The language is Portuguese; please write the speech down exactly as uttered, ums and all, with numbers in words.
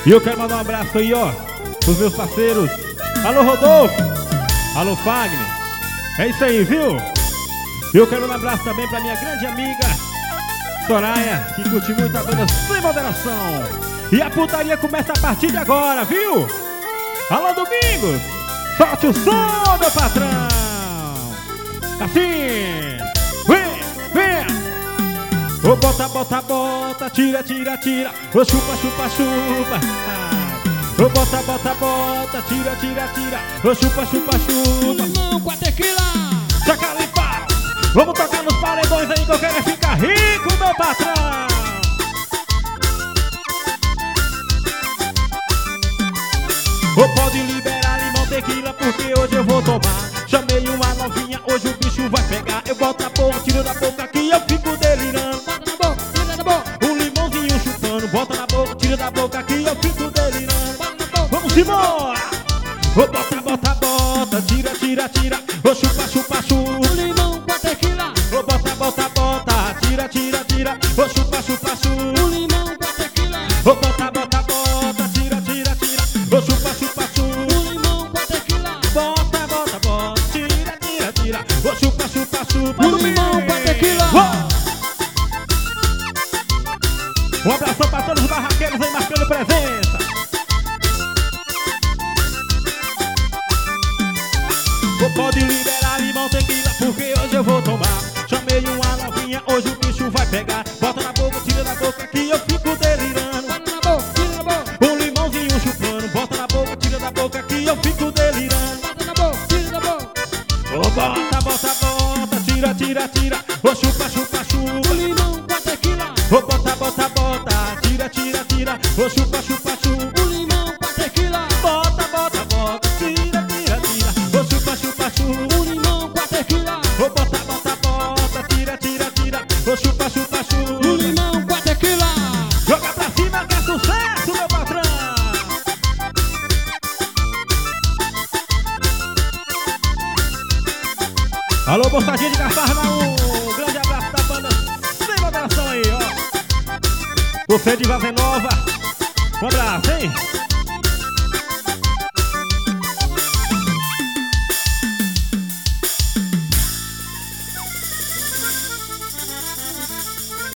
E eu quero mandar um abraço aí, ó, pros meus parceiros. Alô, Rodolfo. Alô, Fagner. É isso aí, viu? E eu quero mandar um abraço também pra minha grande amiga Soraya, que curte muito a banda Sem Moderação. E a putaria começa a partir de agora, viu? Alô, Domingos. Solte o som, meu patrão. Assim. Vem, vem. Ô, bota, bota, bota. Tira, tira, tira. Ô, chupa, chupa, chupa. Ô, bota, bota, bota. Tira, tira, tira. Ô, chupa, chupa, chupa. Não, com a tequila. Saca limpar. Vamos tocar nos paredões aí que eu quero ficar rico, meu patrão. Ô, pode liberar limão, tequila, porque hoje eu vou tomar. Chamei uma novinha, hoje o bicho vai pegar. Eu boto a boca, tiro da boca que eu fico delirando. Bota na boca, tira da boca. Um limãozinho chupando, bota na boca, tira da boca que eu fico delirando. Bota na boca. Vamos embora! Ô, bota, bota, bota, tira, tira, tira. Ô, chupa, chupa, chupa. O limão com a tequila. Ô, bota, bota, bota, tira, tira, tira. Ô, chupa, chupa, chupa. O limão com a tequila. Ô, bota, bota, bota, tira, tira, tira. Ô, chupa, chupa, chupa. O limão com a tequila. Bota, bota, bota, tira, tira, tira. Ô, chupa, chupa, chupa. O limão com a tequila. Um abração pra todos os barraqueiros aí marcando presença. Ô, pode liberar limão, tequila, porque hoje eu vou tomar. Chamei uma novinha, hoje o bicho vai pegar. Bota na boca, tira da boca que eu fico delirando. Bota na boca, tira da boca. Um limãozinho chupando, bota na boca, tira da boca que eu fico delirando. Bota na boca, tira da boca. Ô, bota, bota, bota, tira, tira, tira. Ô, chupa, chupa, O chupa. limão com a tequila. Ô, bota, bota, bota, tira, tira, tira. Ô, chupa, chupa, chupa. O limão com a tequila. Bota, bota, bota, tira, tira, tira. Ô, chupa, chupa, chupa. O limão com a tequila. Ô, bota, bota, bota, tira, tira, tira. Ô, chupa, chupa, O chupa. limão com a tequila. Joga pra cima que é sucesso, meu patrão. Alô, moçadinha de Cafarnaum. Um grande abraço da banda Sem Moderação aí, ó. Você de Vaza Nova. Um abraço, hein?